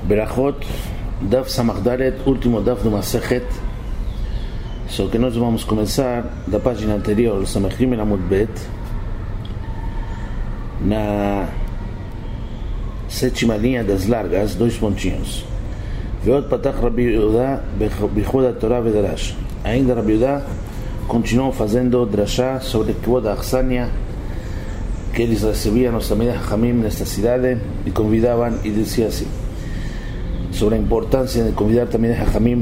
Berachot, Daf Samachdalet, último Daf do Masechet. Só que nós vamos começar da página anterior, Samachim El Amud Bet, na sétima linha das largas, 2 pontinhos. Veot Patach Rabbi Yehuda Bichud HaTorah Vedarash. Ainda Rabbi Yehuda continuou fazendo drashá sobre a Achsania que eles recebiam os Talmidei Chachamim nesta cidade e convidavam, e dizia assim sobre a importância de convidar Talmidei Chachamim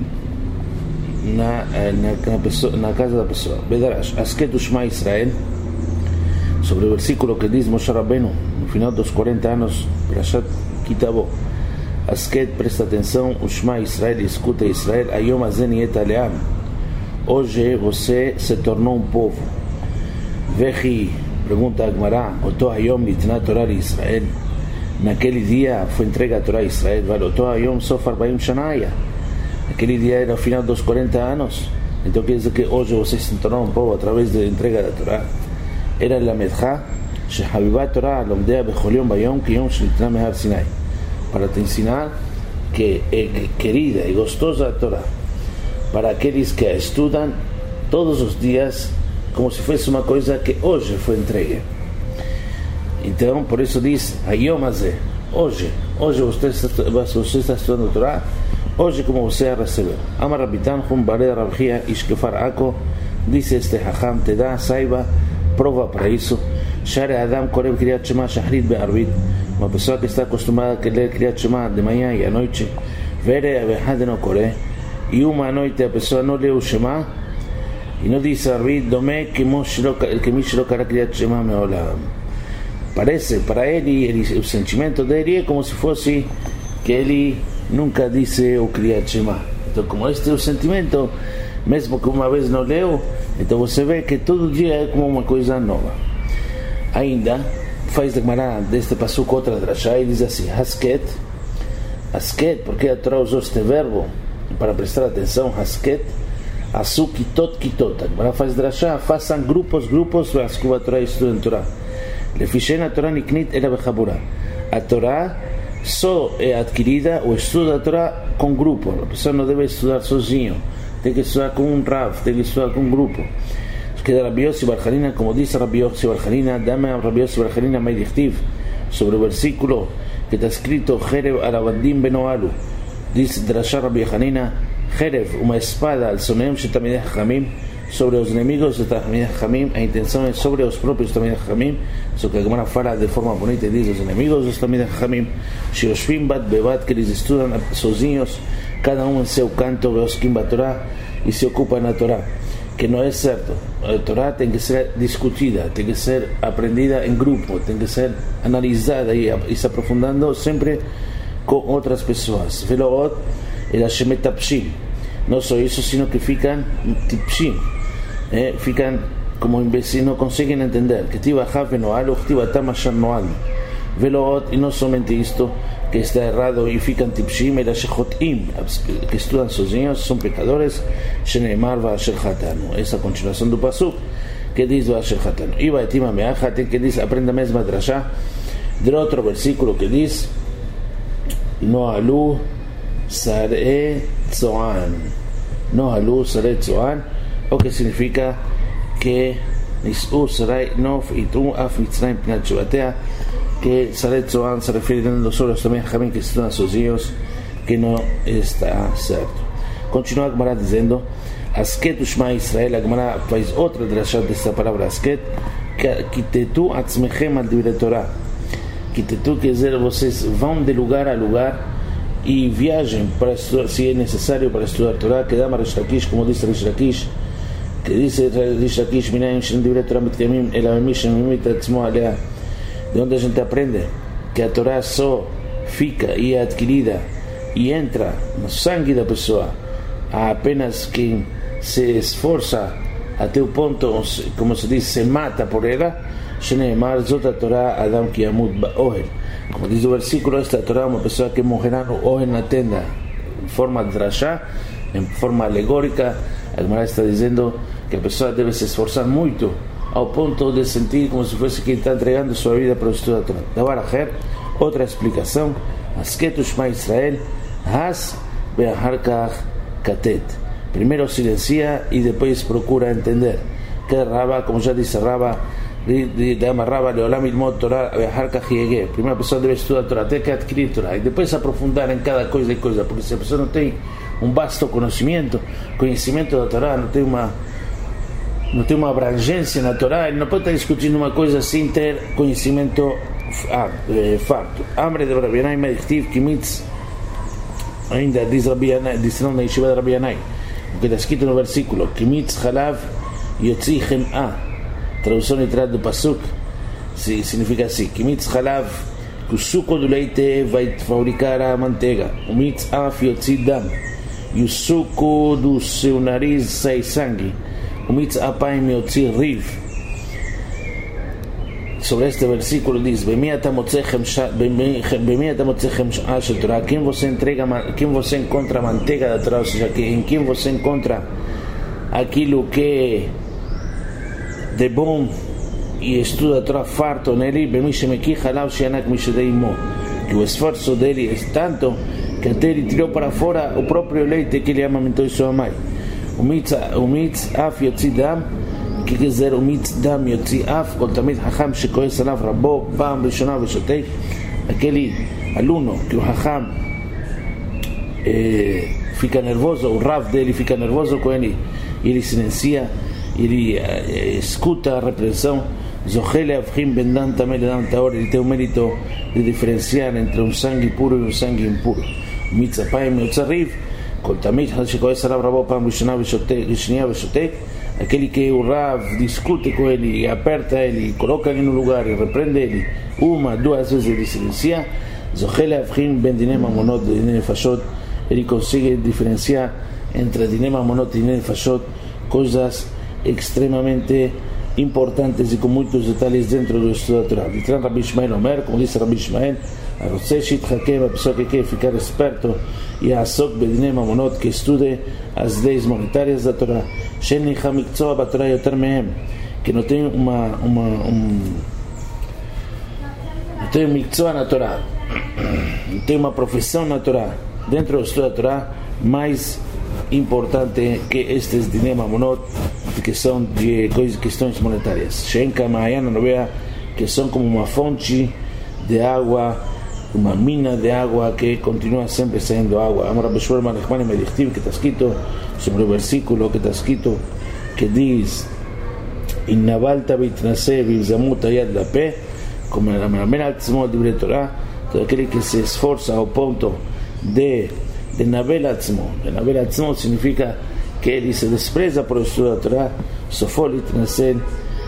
na casa da pessoa. Vedarash, Asket Ushma Israel, sobre o versículo que diz Moshe Rabbeinu no final dos 40 anos, Parashat Kitabo. Asket, presta atenção, Ushma Israel, escuta Israel, Ayom Hazen Niheta Le'am, hoje você se tornou um povo. Vechi, pergunta a Gemara, Oto Hayom Nitna Torah li Israel, naquele dia foi entregue a Torá a Israel, vale, Oto Hayom Sof 40 Shanaya, aquele dia era o final dos 40 anos, então quer dizer que hoje você se tornou um povo através da entrega da Torá. Era Lamedcha, Shehabibat Torah, Lomdea Bechol Yom Bayom, Ki Yom Shnitna Mehar Sinai, para te ensinar que é querida e gostosa a Torá, para aqueles que a estudam todos os dias, como se fosse uma coisa que hoje foi entregue. Então, por isso diz Hayom Hazeh, hoje você está estudando a Torá, hoje como você a recebeu. Amar Rabitan Hum Bare Rabchia Ishkefar Ako, disse este Hacham, te dá, saiba, prova para isso. Share Adam Koreb Kriyat Shema Shahrit Be'arvit, uma pessoa que está acostumada a ler Kriyat Shema de manhã e à noite, Vere Avehad no Kore, e uma noite a pessoa não lê o Shema e não diz Arvit, Dome que Mishlo Kara Kriyat Shema Meolam. Parece, para ele, o sentimento dele é como se fosse que ele nunca disse o Kriyat Shema. Então, como este é o sentimento, mesmo que uma vez não leu, então você vê que todo dia é como uma coisa nova. Ainda faz de Gemara deste passuco outra drashá e diz assim: Hasket, porque a Torá usou este verbo para prestar atenção, Hasket, Asu Kitot Kitot. A Gemara faz drashá, façam grupos, para que a Torá estudem Torá. Lefishen a Torá Niknit Ela Bechabura. A Torá só é adquirida, o estudo da Torá com grupo. A pessoa não deve estudar sozinho, tem que estudar com um Rav, tem que estudar com um grupo. Que da Rabbi Yossi Bar Hanina, como diz Rabbi Yossi Bar Hanina, dame a Rabbi Yossi Bar Hanina Meidichtiv, sobre o versículo que está escrito Jerev Arabandim Benoalu, diz Drashá Rabbi Hanina, Jerev, uma espada al sonem de Talmidei Chachamim, sobre os inimigos de Talmidei Chachamim. A intenção é sobre os próprios Talmidei Chachamim, só que a Gemara fala de forma bonita e diz os inimigos dos Talmidei Chachamim, Shioshvim Bat Bebat, que eles estudam sozinhos, cada um em seu canto, Veoskim Bat Torah, e se ocupam na Torá, que não é certo. A Torá tem que ser discutida, tem que ser aprendida em grupo, tem que ser analisada e se aprofundando sempre com outras pessoas. Veloot el Shemet Tapshim, não só isso, sino que ficam tipshim, ficam como imbecil, não conseguem entender que tiva Hav Noal, tiva Tamashar Noal. Veloot, e não somente isto, que está errado e ficam tipshim, el Shechotim, que estudam sozinhos, são pecadores. Sheneimar Va'asher Chatanu, essa continuação do pasuk que diz Va'asher Chatanu. E Va'etima Me'achat, que diz, aprenda a mesma drashá de outro versículo que diz Noalu Sarei Tzoan, Noalu Sarei Tzoan, o que significa que Nis'u Sarai Nof Itru Af Mitzrayim Pinat Shubatea, que Sarei Tzoan se refere sobre os Talmidei Chachamim que estudam sozinhos, que não está certo. Continua a Gemara dizendo Asket Ushma Israel. A Gemara faz outra drashá dessa palavra Asket, Kitetu Atzmechem al Divrei Torah. Kitetu quer dizer, vocês vão de lugar a lugar e viajem para estudar, se é necessário, para estudar Torá. Que dá Rish Lakish, como diz Rish Lakish, que diz Rish Lakish, Minayim Shem Divrei Torah Mitkayimim Ela Mimim Mimit Atzmo Alea, de onde a gente aprende que a Torá só fica e é adquirida e entra no sangue da pessoa a apenas quem se esforça até o ponto, como se diz, se mata por ela. Sheneimar Zot Torah Adam Ki Yamut Ba'ohel, como diz o versículo, esta Torá é uma pessoa que morrerá no Ohel, na tenda, em forma de drashá, em forma alegórica. A Gemara está dizendo que a pessoa deve se esforçar muito ao ponto de sentir como se fosse quem está entregando sua vida para o estudo da Torá. Davar Aher, outra explicação, Asket Ushma Israel, Has Be'ahar Kach Katet. Primero silencia y después procura entender. Que Rabba, como ya dice Rabba, Leolam Ilmod Torah Be'ahar Kach Yegeh. Primero la persona debe estudiar Torah, tiene que adquirir Torah y después aprofundar en cada cosa y cosa, porque si la persona no tiene un vasto conocimiento de la Torah, no tiene uma abrangência na Torá, ele não pode estar discutindo uma coisa sem ter conhecimento farto. Amre de Rabbi Yanai Medictiv Kimitz, ainda diz Rabbi Yanai, diz na Yeshiva de Rabbi Yanai, o que está escrito no versículo, Kimitz Halav Yotzi Chem'a, tradução literal do Pasuk, significa assim, Kimitz Halav, que o suco do leite vai fabricar a manteiga, o Mitz Af Yotzi Dam, e o suco do seu nariz sai sangue, Umitz Apaim Yotzi Riv. Sobre este versículo diz: Bemi ata motzechem shel Torah. Quem você encontra a manteiga da Torá, ou seja, em quem você encontra aquilo que de bom e estuda a Torá farto nele, Bemi shemeki halav sheyanak mishedei imo. Que o esforço dele é tanto que até ele tirou para fora o próprio leite que ele amamentou em sua mãe. Umitz Af Yotzi Dam, que quer dizer Umitz Dam Yotzi Af, com Tamid Hacham שכועס עליו רבו פעם ראשונה ושותק, aquele aluno que o Hacham fica nervoso, o Rav dele fica nervoso com ele, ele silencia, ele escuta a repreensão, זוכה להבחין בין דם טמא לדם טהור, ele tem o mérito de diferenciar entre um sangue puro e um sangue impuro. Umitz Apayim Yotzi Riv, כל תמיד שכועס עליו רבו פעם ראשונה ושנייה ושותק, aquele que o Rav discute com ele e aperta ele, coloca ele no lugar e repreende ele uma, duas vezes ele silencia, זוכה להבחין בין דיני ממונות ודיני נפשות, ele consegue diferenciar entre דיני ממונות y דיני נפשות, coisas extremamente importantes y con muchos detalles dentro do estudo da Torá. Ditran Rabbi Ishmael Omer, como dice Rabbi Ishmael, הרוצה שיתחכם, a pessoa que quer ficar esperto e יעסוק בדיני ממונות, que estude as leis monetárias da Torá, שאין ניחא מקצוע בתורה יותר מהם, que não tem não tem מקצוע na Torá, não tem uma profissão na Torá, dentro do estudo da Torá, mais importante que estes diné mamonot, que são de questões monetárias. שאין כמעיין הנובע, que são como uma fonte de água, uma mina de água que continua sempre saindo água. Amar Rabbi Shmuel Malachmani Medichtiv, que está escrito sobre o versículo que está escrito, que diz: Innavalta vitnase vizamut yad lape, como la meramen atzmo divrei Torah, todo aquele que se esforça ao ponto de navel atzmo. Navel atzmo significa que ele se despreza por estudo da Torah, sofó litnase.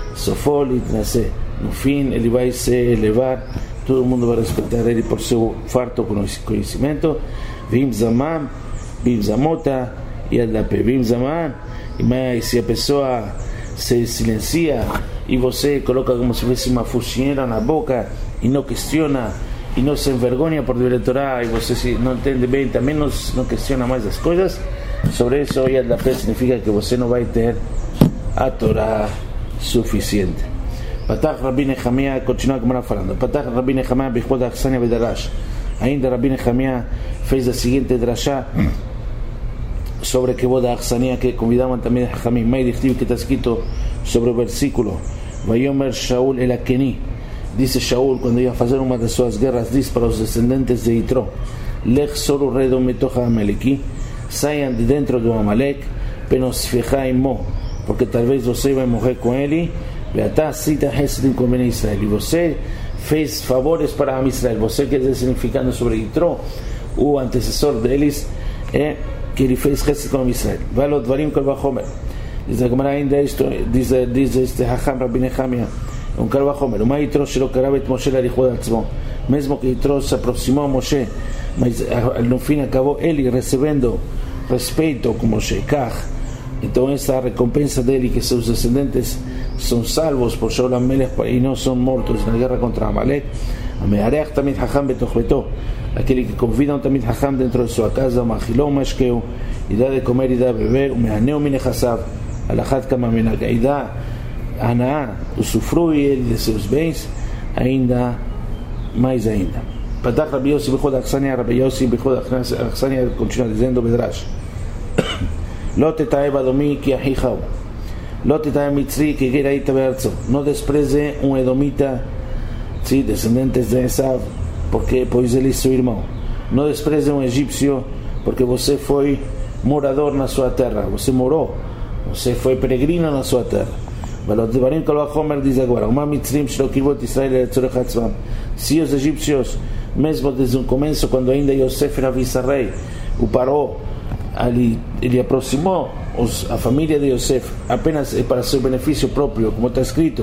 No fim ele vai se elevar, todo mundo vai respeitar ele por seu farto conhecimento. Vim zaman, vim zamota yad lape, vim zaman. Mas se a pessoa se silencia e você coloca como se fosse uma focinheira na boca e não questiona e não se envergonha por divrei Torah, e você não entende bem, também não questiona mais as coisas, sobre isso yad lape significa que você não vai ter a Torah suficiente. Patach Rabbi Nehemiah, continua a Gemara falando, Patach Rabbi Nehemiah bichbod Aksania Bedarash. Ainda Rabbi Nehemiah fez a seguinte drashá sobre que boda Aksania, que convidavam também a Hamim. Meir Ichtiv, que está escrito sobre o versículo, Vayomer Shaul el Akeni, disse Shaul quando ia fazer uma das suas guerras, diz para os descendentes de Yitro: Lech soru redom metocha Amaleki, saiam de dentro do Amalek, penosfecha imo, porque talvez você vai morrer com ele. Veatá cita Hesed com Bnei Israel, e você fez favores para Am Israel. Você quer dizer, significando sobre Yitro, o antecessor deles, é que ele fez Hesed com Am Israel. Valot Varim Kol Vachomer, diz a Gemara ainda isto, diz este Hacham Rabbi Nehemiah, Kol Vachomer, uma Yitro shelo karav et Moshe larichod atzmo, mesmo que Yitro se aproximou a Moshe, mas no fim acabou ele recebendo respeito com Moshe. Kach, então essa recompensa dele, que seus descendentes são salvos por Shaul HaMelech e não são mortos na guerra contra Amalek. Ameareach Tamid Hacham betoch beto, aquele que convida um Tamid Hacham dentro de sua casa, Machilou Mashkeu, e dá de comer e dá de beber, Umehaneu Minechassav, Alachat Kama Minag, e dá Anaá, usufrui ele de seus bens, ainda mais ainda. Patach Rabbi Yossi Bechod Achsania, Rabbi Yossi Bechod Achsania continua dizendo Bedrash. Lo tetae badomi ki ahijau, lo tetae mitzri que geraita bearzo. No despreze edomita, sí, descendentes de Esav, porque pois ele é seu irmão. Não despreze egípcio, porque você foi morador na sua terra, você morou, você foi peregrino na sua terra. Valodvarim Kalvachomer diz agora, uma mitzrim shlokivot Israel letzorech atzvam. Se os egípcios, mesmo desde o começo, quando ainda Yosef era vice-rei, o parou, ele aproximou a família de Yosef apenas para seu benefício próprio, como está escrito,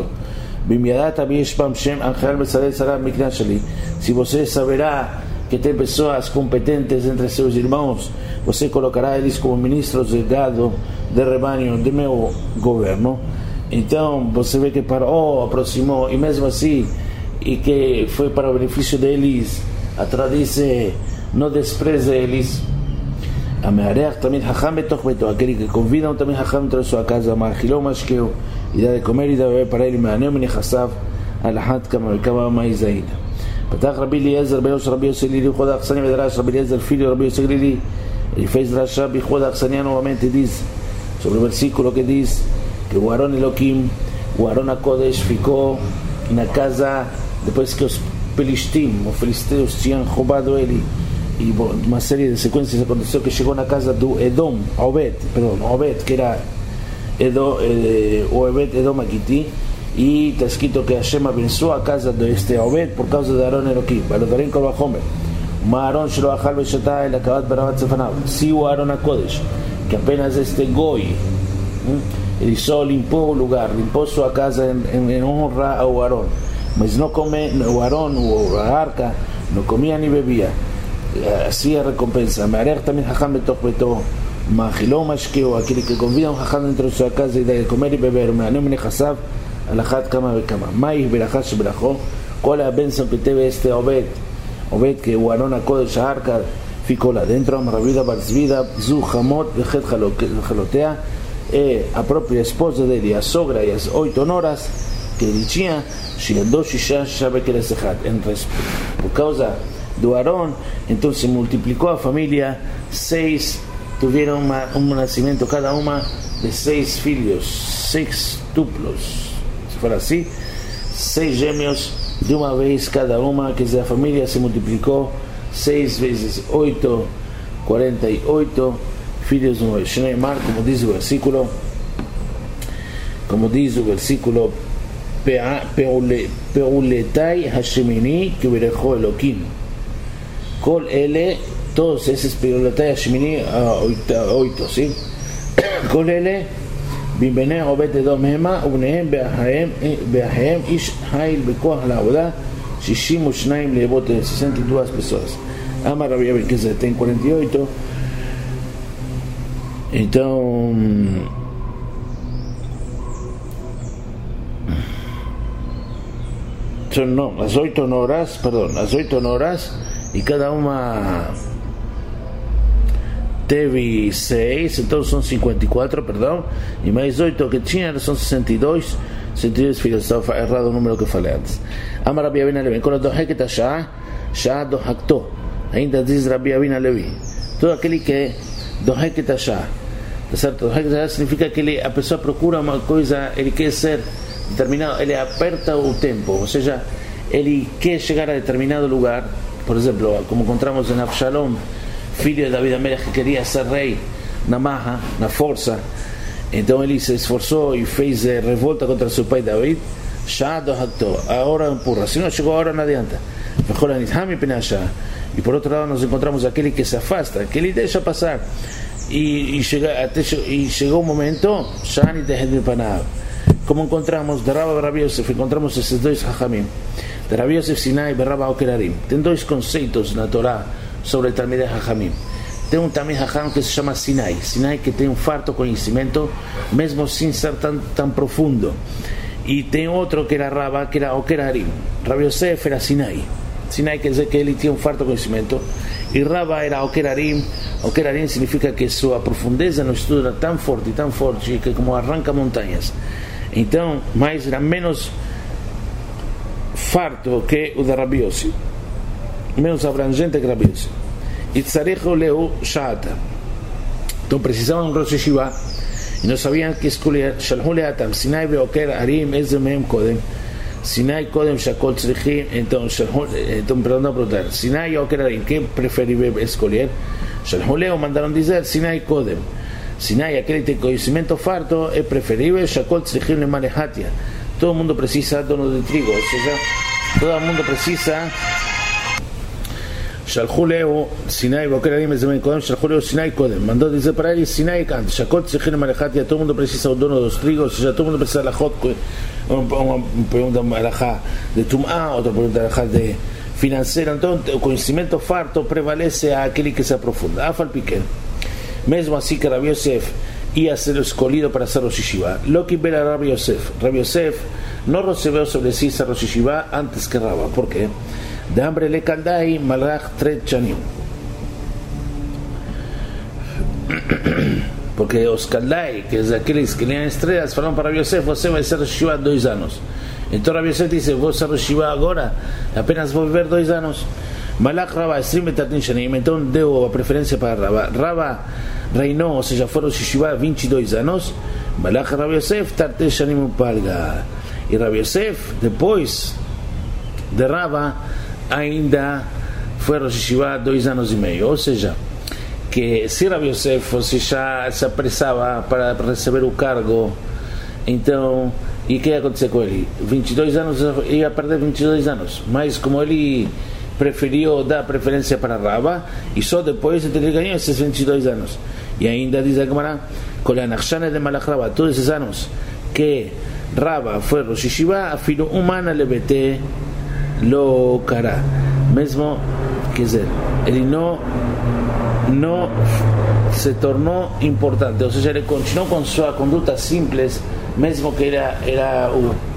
se você saberá que tem pessoas competentes entre seus irmãos, você colocará eles como ministros de gado, de rebanho, de meu governo. Então você vê que parou, aproximou, e mesmo assim, e que foi para o benefício deles, a Torá diz, não despreze eles. Ameareach também hacham betoch beto, aquele que convida também hacham dentro de sua casa, ma'achilou mashkeu, e dá de comer e dá de beber para ele, me'aneu menechassav, alahat kama vekama mais ainda. Patach Rabbi Eliezer, Rabbi Yossi Lili, Bechod Achsania Bedrash, Rabbi Eliezer, filho Rabbi Yossi Lili, ele fez drashá, Bechod Achsania novamente diz, sobre o versículo que diz, que o Aron Elohim, o Aron HaKodesh ficou na casa, depois que os filisteus tinham roubado ele, e uma série de sequências aconteceu, que chegou na casa do Edom, Obed, que era o Obed Edom Agiti, e está escrito que Hashem abençoou a casa deste Obed por causa de Aron Elohim. Valodvarim Kalvachomer, uma Aron shelo achal veshata el akavat beravat zefanav. Se o Aron HaKodesh, que apenas este goi, ele só limpou o lugar, limpou sua casa em honra ao Aron, mas não come, o Aron, a arca, não comia nem bebia. Assim a recompensa. Me'arech também hacham betoch beto, ma'achilou mashkeu, aquele que convida hacham dentro de sua casa e dá de comer e beber, me'aneu menechassav, alachat kama vekama. Mais berachá sheberachó, qual é a bênção que teve este Obed, que o Aron HaKodesh, a arca, ficou lá dentro. Amravida barzvida, zu hamot vechet chalotea, a própria esposa dele, a sogra e as 8 noras que ele tinha, por causa do Aron, então se multiplicou a família, 6 tiveram um nascimento cada uma de 6 filhos, 6 duplos, se for assim, 6 gêmeos de uma vez cada uma, quer dizer, a família se multiplicou, 6 vezes 8, 48 filhos de uma vez. Shneimar, como diz o versículo, Peuletai Hashemini que berejó Elohim. Kol ele, todos esses Peuletai Hashemini, 8, ¿sí? Kol ele, Bimbeneh Obed Edom Hema, Ubnehem Beahem Ish Hail Bekoach La'avodah, 62 levot, 62 pessoas. Amar Rabbi Abel, que tem 48. Então, não, as 8 noras, e cada uma teve 6, então são 54, e mais 8 que tinha são 62 filhos. Estava errado o número que eu falei antes. Amar Rabbi Abin Alevi, quando doheket a Shah dohakto, ainda diz Rabbi Abin Alevi, todo aquele que doheket a Shah, tá certo? Doheket a Shah significa que a pessoa procura uma coisa, ele quer ser determinado, ele aperta o tempo, ou seja, ele quer chegar a determinado lugar. Por exemplo, como encontramos em Avshalom, filho de David Amelech, que queria ser rei na marra, na força, então ele se esforçou e fez revolta contra seu pai David. A hora empurra, se não chegou a hora não adianta. E por outro lado nós encontramos aquele que se afasta, que ele deixa passar, e chegou o momento, como encontramos de Rabbi Yosef, encontramos esses dois Hachamim, de Rabbi Yosef Sinai e Rabbi Okerarim. Tem dois conceitos na Torá sobre o Talmidei Hachamim. Tem um Talmid Hacham que se chama Sinai, que tem um farto conhecimento, mesmo sem ser tão profundo. E tem outro que era Rabba, que era Okerarim. Rabbi Yosef era Sinai quer dizer que ele tinha um farto conhecimento, e Rabba era Okerarim. Okerarim significa que sua profundeza no estudo era tão forte que como arranca montanhas. Então, mas era menos farto que o de Rabbi Yossi. menos abrangente que Rabbi Yosef. Itzarejo leu sha'ata. Entonces precisaban un Rosh Yeshiva y no sabían qué escoger. Shalhu leatam Sinai veoker arim eze mehem kodem. Sinai kodem shakol tzrichim. Entonces preguntar Sinai oker arim, ¿qué preferible escoger? Shalhu leu mandaron dizer Sinai kodem. Sinai, aquel de conocimiento farto, es preferible shakol tzrichim le manejatia. Todo el mundo precisa donos de trigo, o sea, todo el mundo precisa. Shalhu leu Sinai boker arim eze mehem kodem. Shalhu leu Sinai kodem. Mandó dice para él Sinai kant shakol tzrichim le manejatia. Todo el mundo precisa un dono de los trigos, o sea, todo el mundo precisa la hot. Una pregunta alajá de tumá, otra pregunta alajá de financiera. Entonces el conocimiento farto prevalece a aquel que se aprofunda. Afal piquen. Mesmo así que Rabbi Yosef iba a ser escogido para ser Rosh Yeshiva. Lo que ver a Rabbi Yosef. Rabbi Yosef no recibió sobre sí ser Rosh Yeshiva antes que Rabba. ¿Por qué? De hambre le caldai malach 3 chanim. Porque los Kaldai, que es aquellos que leían estrellas, falaron para Rabbi Yosef, você vai ser Rosh Yeshiva 2 anos. Então Rabbi Yosef dice, vou ser Rosh Yeshiva agora, apenas vou viver 2 anos. Malach Rabba, 30 shanim, então deu a preferência para Rabba. Rabba reinou, ou seja, foi Rosh Yeshiva 22 anos. Malach Rabbi Yosef, 30 shanim upalga. E Rabbi Yosef, depois de Rabba, ainda foi Rosh Yeshiva 2 anos e meio. Ou seja, que se Rabbi Yosef já se apressava para receber o cargo, então, e o que ia acontecer com ele? 22 anos, ia perder 22 anos, mas como ele preferiu dar preferência para Rabba, e só depois ele ganhou esses 22 anos. E ainda diz a Gemara, com a Nachshane de Malach Rabba, todos esses anos que Rabba foi Rosh Yeshiva, afilo humana lebete lo cara, mesmo, quer dizer, ele não se tornou importante, ou seja, ele continuou com sua conduta simples, mesmo que era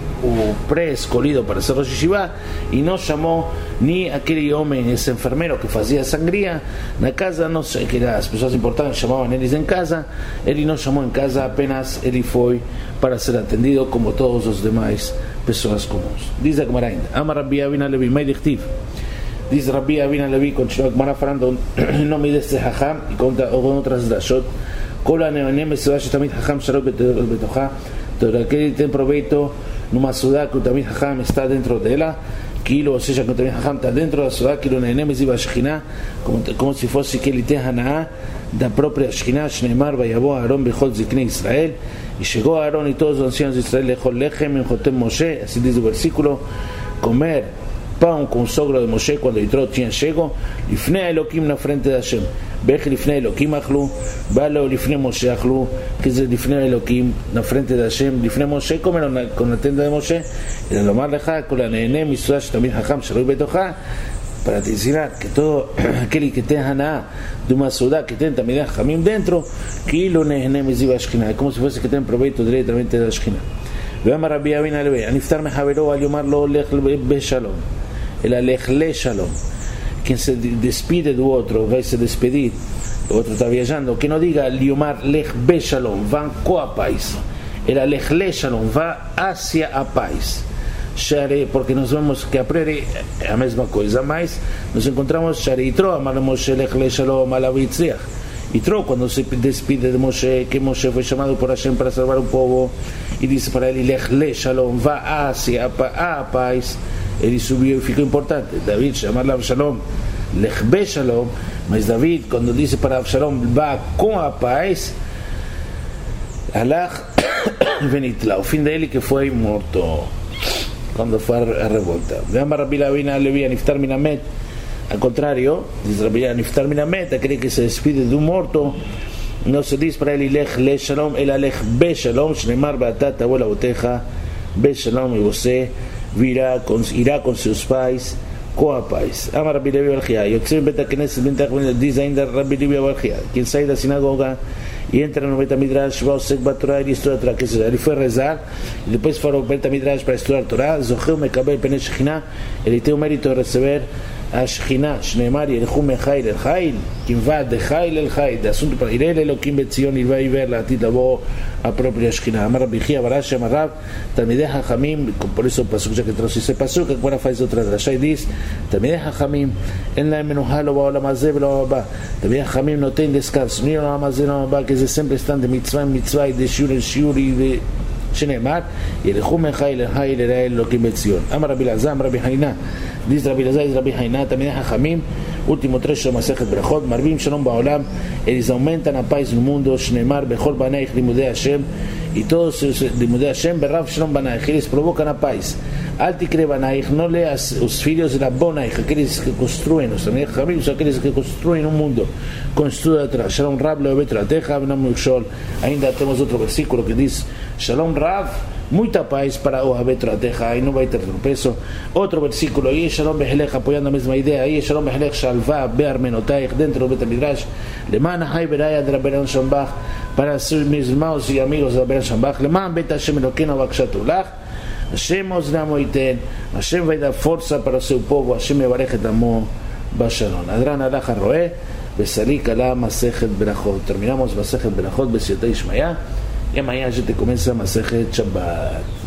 o pré-escolhido para ser Rosh Yeshiva, e não chamou nem aquele homem, esse enfermeiro que fazia sangria na casa, não sei, que as pessoas importantes chamavam eles em casa, ele não chamou em casa, apenas ele foi para ser atendido como todos os demais pessoas comuns. Diz a Gemara ainda, Amar Rabbi Avina Levi, Mai Dichtiv. Diz Rabbi Avina Levi, continua Gemara falando em nome deste Hacham e com outras drashot. Kol haneonem mesudá shetamid Hacham sharok betochá. Todo aquele que tem proveito numa sudá que o Tamid Hacham está dentro dela, quilo, ou seja, que o Tamid Hacham está dentro da sudá, quilo nenem ziva Shekhinah, como se fosse que ele tem Hanaá da própria Shekhinah. Shneimar vayavo Aaron bechol ziknei Israel. E chegou Aaron e todos os anciãos de Israel lechol lechem em Chotem Moshe, assim diz o versículo, comer pão com o sogro de Moshe quando entrou tinha chego lifnei Elokim na frente de Hashem. Bech lifnei Elokim achlu, balo lifnei Moshe achlu, que diz lifnei Elokim na frente de Hashem. Lifnei Moshe comeram con la tenda de Moshe. Y de lomar lecha con la nené misudá shetamid Hacham sharoi betochá, para te ensinar que todo aquel que tenga Haná de uma sudá que tem tamid Hachamim dentro, que lo nené miziva Shekhinah, como si fuese que tem proveito directamente da Shekhinah. Veamos Rabbi Avina Levi, aniftar mejavero al yomar lo lech beshalom. El alechle shalom, quien se despide do outro, vai se despedir, o outro está viajando, que não diga liomar lech be shalom, van com a paz. El alechle shalom, vá hacia a paz. Share, porque nós vemos que a priori é a mesma coisa, mas nos encontramos Share Yitro, amar Moshe lechle shalom alavitzriach. Yitro, quando se despide de Moshe, que Moshe foi chamado por Hashem para salvar o povo, e disse para ele lechle shalom, vá hacia a paz. Ele subiu e ficou importante. David chamar Avshalom lechbe shalom, mas David, quando disse para Avshalom vá com a paz, alach venitla, o fim dele que foi morto quando foi a revolta. Vemos Rabbi Avina Levi aniftar minamet, ao contrário, diz Rabbi aniftar minamet, aquele que se despide do morto, não se diz para ele lech le shalom, ela lech be shalom, shneimar be'atat tavo lavotecha be shalom, e você irá com seus pais com a paz. Amar Rabbi Levi Balchia, Yotzim Bet HaKnesset Bintach, diz ainda Rabbi Levi Balchia, quem sai da sinagoga e entra no Bet HaMidrash, vai ao Sek Batorá e estuda a Torá, que seja, ele foi rezar e depois foi ao Bet HaMidrash para estudar a Torá, Zocheu Mekabel Penei Shekhinah, ele tem o mérito de receber Ashkina, Shneemar, Yelchu Mejail el Jail, Kimvad de Jail el Jail, de asunto para Irel Elohim Betzion, y va a ver la tita bo a propia Ashkina. Amar Bijía, Barash, Amarrab, Talmideh Hajamim, por eso pasó ya que traduce ese pasó, que buena faz otra de la Shaidis, Talmideh Hajamim, en la Menuhalo, Baola Mazeb, Baola, Talmideh Hajamim no tienen descanso, ni la Mazeb, Baola, que siempre están de mitzvah en mitzvah, de shiur en shiur y de Shneemar, y el Jume Jail el Jail era Elohim Betzion. Amar Rabbi Lazar, Rabbi Haina, dice Rabbi Lazar, Rabbi Haina, también Hajamim, último trecho de Masejet Berajot, Marvim Shalom Baolam, ellos aumentan a paz en el mundo, Shneemar, Bechol Banaich, Limudei Hashem, y todos Limudei Hashem, Berrav Shalom Banaich, ellos provocan a paz. Altikre Banaich, no leas los filhos de la Bonaich, aquellos que construyen, los Hajamim, aquellos que construyen un mundo, construye atrás, Shalom Rab, Leobetra, Teja, Benam Shol, ainda tenemos otro versículo que dice, Shalom Rab, muita paz para Oabetra Teja, ahí no va a tener peso. Otro versículo, y Shalom Behelech, apoyando la misma idea, y Shalom Behelech Shalva, Bear Menotaich, dentro del Betamidrash, Leman Hay Beraya de Rabbeinu Shambach, para ser mis hermanos y amigos de Rabbeinu Shambach, Leman Bet Hashem Elokeinu Bakshatulach, Hashem Oznamo Iten, Hashem va a dar fuerza para su pueblo, Hashem Yevarechet Amo Bashalom. Adran Alach Roe, Besalik Ala Masejet Berachot. Terminamos Masejet Berachot, Besiotei Shmaya, y mañana ya te comienza Masejet Shabbat.